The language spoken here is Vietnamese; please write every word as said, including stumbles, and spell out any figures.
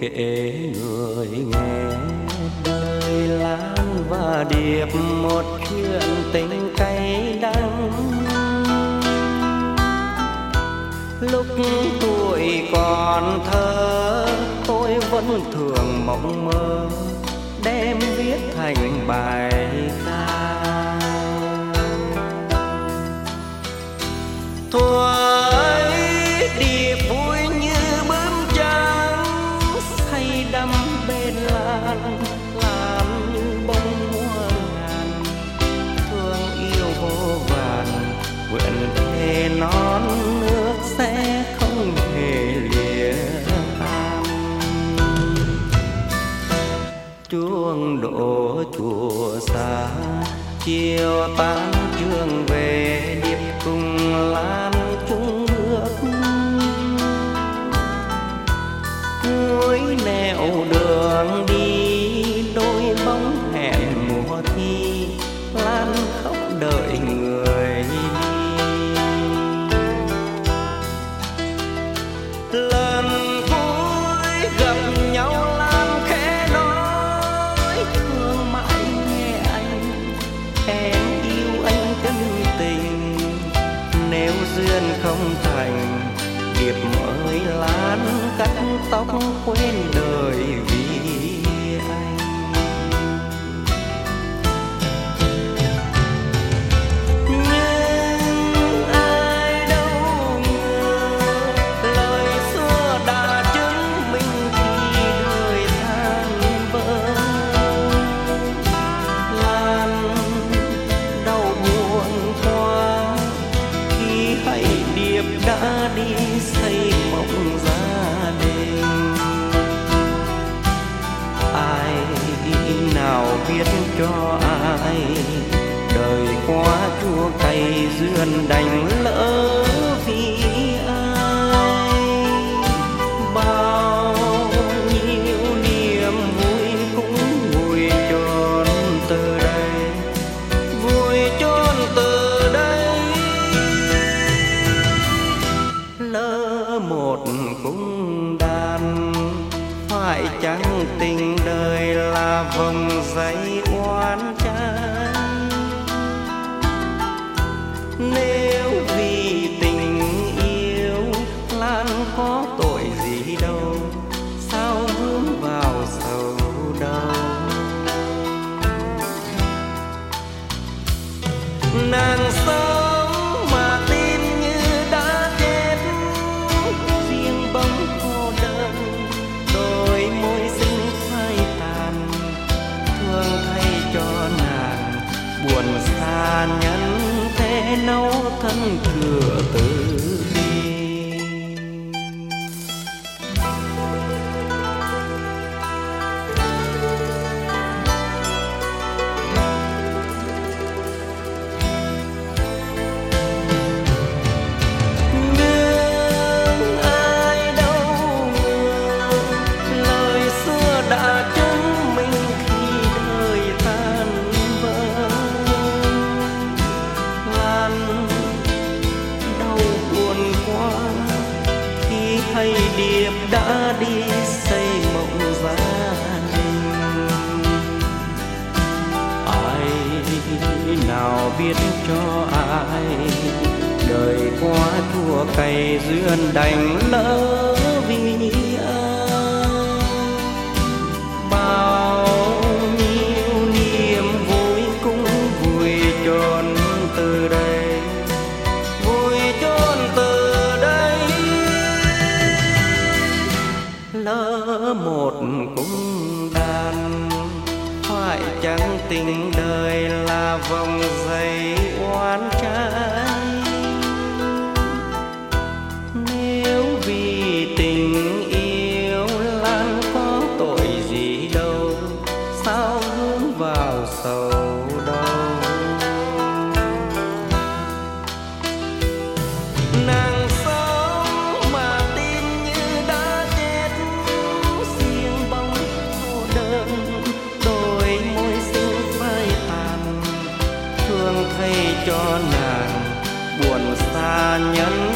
kể người nghe đời Lan và Điệp một chuyện tình cay đắng. Lúc tuổi còn thơ tôi vẫn thường mộng mơ đem viết thành bài ca. Thuở ấy Điệp vui như bướm trắng say đắm bên Lan, làm như bông hoa ngàn thương yêu vô vàn. Nguyện thề non nước sẽ không hề lìa tan. Chuông đổ chùa xa chiều tan trường về, Điệp cùng Lan chung bước núi nẻo đường đi, đôi bóng hẹn mùa thi. Lan khóc đợi người đi. Lần cuối gặp nhau Lan khẽ nói thương mãi nghe anh, em yêu anh chân tình. Nếu duyên không thành Điệp ơi Lan cắt tóc quên đời vì anh. Nhưng ai đâu ngờ lời xưa đã chứng minh khi đời than vỡ. Lan đau buồn quá khi hay Điệp đã đi xây mộng gia đình. Ai nào biết cho ai đời quá chua cay, duyên đành lỡ vì ai. Bao nhiêu niềm vui cũng vùi chôn từ đây, vùi chôn từ đây. Lỡ một cung đàn phải chăng tình đời là vòng dây oan trái. Nếu vì tình yêu Lan có tội gì đâu, sao vướng vào sầu đau. Nàng sống mà tim như đã chết, riêng bóng cô đơn đôi môi xinh phai tàn. Thương thay cho nàng buồn xa nhân thế nấu thân thừa từ bi. Nhưng ai đâu ngờ lời xưa đã chứng minh khi đời tan vỡ. Lan đau buồn quá khi hay Điệp đã đi xây mộng gia đình. Ai nào biết cho ai đời quá chua cay, duyên đành lỡ vì ai. Bao nhiêu niềm vui cũng vùi chôn từ đây, vùi chôn từ đây. Lỡ một cung đàn phải chăng tình đời là vòng dây oan trái. Nếu vì tình yêu Lan có tội gì đâu, sao vướng vào sầu đau. Nàng sống mà tim như đã chết, riêng bóng cô đơn đôi môi xinh phai tàn. Thương thay cho nàng buồn xa nhân